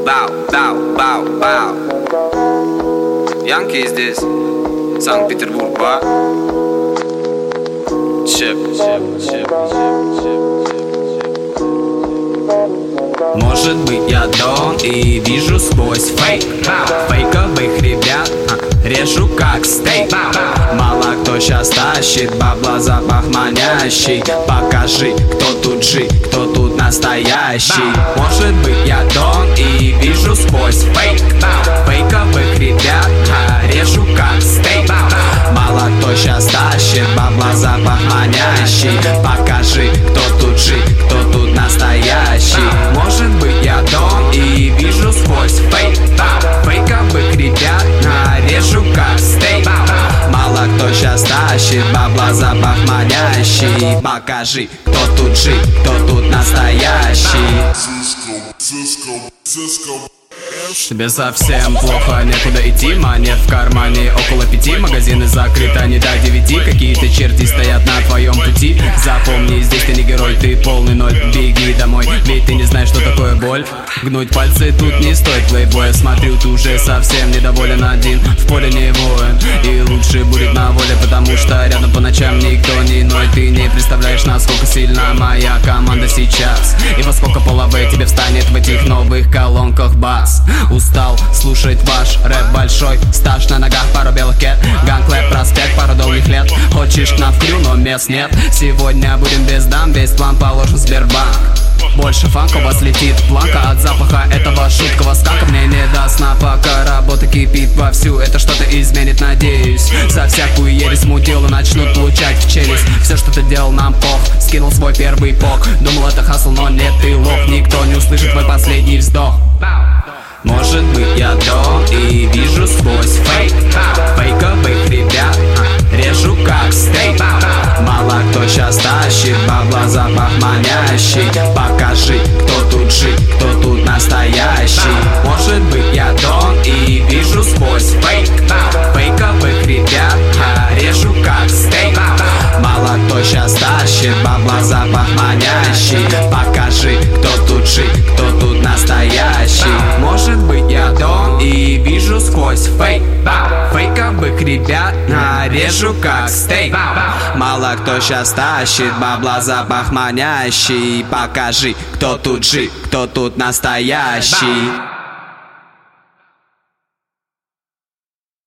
Бау, бау, бау, бау. Янки здесь, Санкт-Петербург, ба. Чеп. Может быть, я Дон и вижу сквозь фейк. Фейковых ребят режу как стейк. Мало кто сейчас тащит бабла, запах манящий. Покажи, кто тут G, кто тут настоящий. Может быть, я Дон и вижу сквозь фейк. Фейковых ребят режу как стейк. Мало кто сейчас тащит бабла, запах манящий. Покажи, кто тут G, кто тут настоящий. Может быть, я Дон и вижу сквозь фейк. Фейковых ребят нарежу как стейк. Мало кто сейчас тащит бабла, запах манящий. Покажи, кто тут G, кто тут настоящий. Тебе совсем плохо, некуда идти, монет в кармане около 5. Магазины закрыты, а не до 9. Какие-то черти стоят на твоем пути. Запомни, здесь ты не герой, ты полный ноль. Беги домой, ведь ты не знаешь, что такое боль. Гнуть пальцы тут не стоит, плейбой. Смотрю, ты уже совсем недоволен один. В поле не воин, и лучше будет на воле, потому что рядом по ночам никто не иной. Ты не представляешь, насколько сильна моя команда сейчас, и во сколько половые тебе встанет в этих новых колонках бас. Устал слушать ваш рэп, большой стаж на ногах, пару белых кет, ганклэп, проспект, пару долгих лет. Хочешь к нам в крю, но мест нет. Сегодня будем без дам, весь план положен в Сбербанк. Больше фанка, у вас летит планка от запаха этого жуткого сканка. Мне не до сна, пока работа кипит вовсю. Это что-то изменит, надеюсь. За всякую ересь мудилы начнут получать в челюсть. Все, что ты делал, нам пох. Скинул свой первый пок. Думал, это хасл, но нет, ты лох. Никто не услышит твой последний вздох. Может быть, я Дон и вижу сквозь фейк. Фейковых ребят режу как стейк. Мало кто сейчас тащит бабла, запах манящий. Покажи, кто тут G, кто тут настоящий. Может быть, я Дон и вижу сквозь фейк. Фейковых ребят режу как стейк. Мало кто сейчас тащит бабла, запах манящий. Покажи, кто тут G, кто тут настоящий. Может быть, я Дон и вижу сквозь фейк. Фейковых ребят нарежу как стейк. Мало кто сейчас тащит бабла, запах манящий. Покажи, кто тут G, кто тут настоящий.